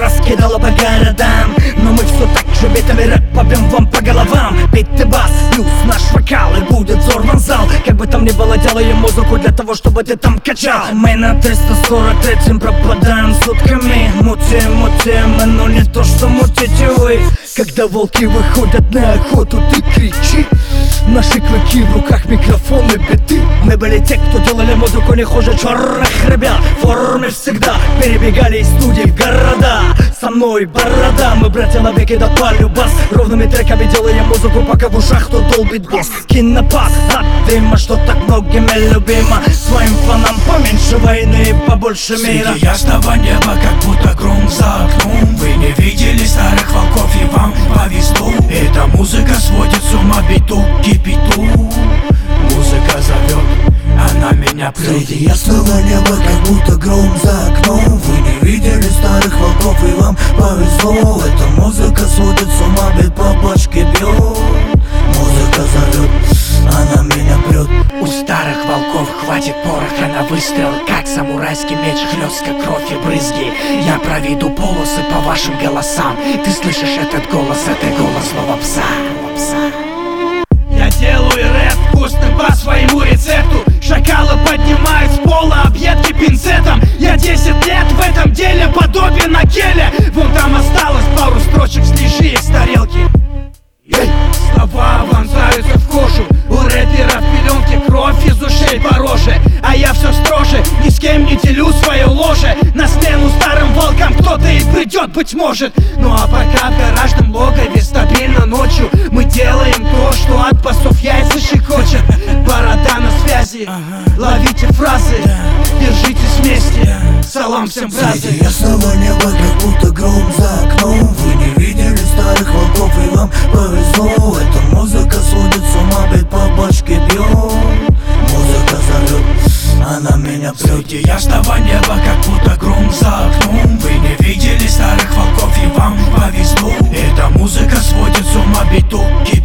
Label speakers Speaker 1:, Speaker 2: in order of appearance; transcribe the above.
Speaker 1: раскидала по городам. Но мы все так же битами рэп побьем вам по головам. Бит и бас, плюс наш вокал, и будет взорван зал. Как бы там ни было, делаем музыку для того, чтобы ты там качал. Мы на 343-м пропадаем сутками. Мутим, но не то, что мутите вы. Когда волки выходят на охоту, ты кричи. Наши клыки в руках, микрофоны, биты. Мы были те, кто делали музыку не хуже черных ребят. В форме всегда перебегали из студии в города. Со мной борода, мы братья на веки, да полюбас. Ровными треками делаем музыку, пока в ушах кто долбит бас. Кинопас от дыма, что так многими любимо. Своим фанам поменьше войны и побольше мира.
Speaker 2: Среди ясного неба, как будто гром за окном. Вы не видели старых волков, и вам повезло. Эта музыка сводит с ума биту, кипяту. Музыка зовет, она меня прет.
Speaker 3: Среди ясного неба, как будто гром за окном. Вы не видели старых волков, и вам повезло. Эта музыка сводит с ума, бит по башке бьет. Музыка зовет, она меня прет.
Speaker 2: У старых волков хватит пороха на выстрел. Как самурайский меч, хлестка, кровь и брызги. Я проведу полосы по вашим голосам. Ты слышишь этот голос, это голос злого пса.
Speaker 1: Я делаю рэп вкусным по своему рецепту. Шакалы поднимают с пола объедки пинцетом. Я 10 лет в этом деле, подобие на келе. Вон там осталось пару строчек, слежи из тарелки. Слова вонзаются в кожу. У рэперов пеленки, кровь из ушей по роже. А я все строже, ни с кем не делю свое ложе. На смену старым волкам кто-то и придет, быть может. Ну а пока в гаражном логове стабильно ночью мы делаем то, что от басов яйца щекочет. Борода на связи, ловите фразы, держитесь вместе, салам всем бразы.
Speaker 3: Среди ясного неба, как будто гром за окном. Вы не видели старых волков, и вам повезло. Эта музыка сводит с ума, бит по башке бьет. Музыка зовет, она меня прет.
Speaker 2: Среди ясного неба, как будто гром за окном. Вы не видели старых волков, и вам повезло. Эта музыка сводит с ума биту,